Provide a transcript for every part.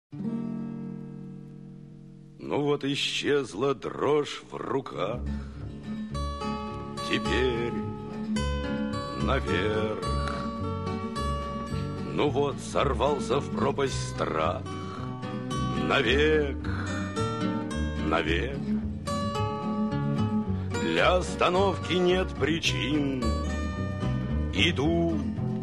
Ну вот исчезла дрожь в руках, теперь наверх. Ну вот сорвался в пропасть страх, навек, навек. Для остановки нет причин, иду,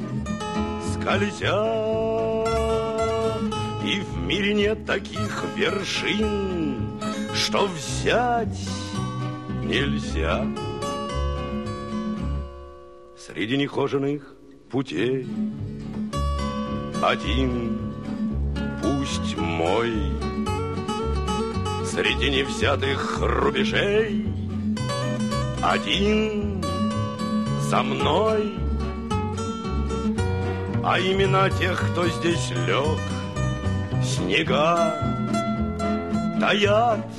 скользя, и в мире нет таких вершин, что взять нельзя. Среди нехоженных путей один, пусть мой, среди невзятых рубежей один за мной. А имена тех, кто здесь лег, снега таят.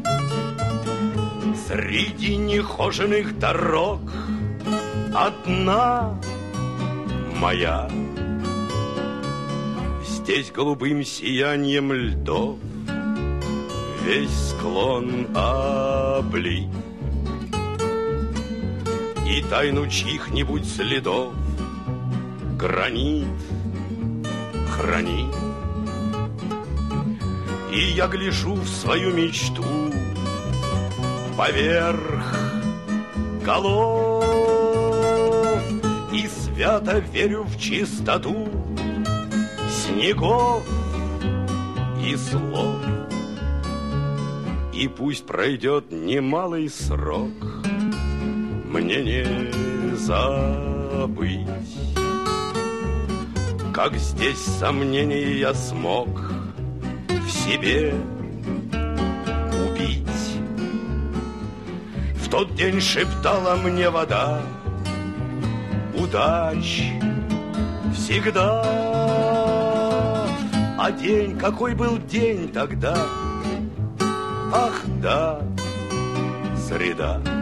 Среди нехоженных дорог одна моя. Здесь голубым сиянием льдов весь склон облит, и тайну чьих-нибудь следов гранит хранит. И я гляжу в свою мечту поверх голов и свято верю в чистоту снегов и слов. И пусть пройдет немалый срок, мне не забыть, как здесь сомнения я смог в себе убить. В тот день шептала мне вода: удач всегда. А день, какой был день тогда? Ах да, среда.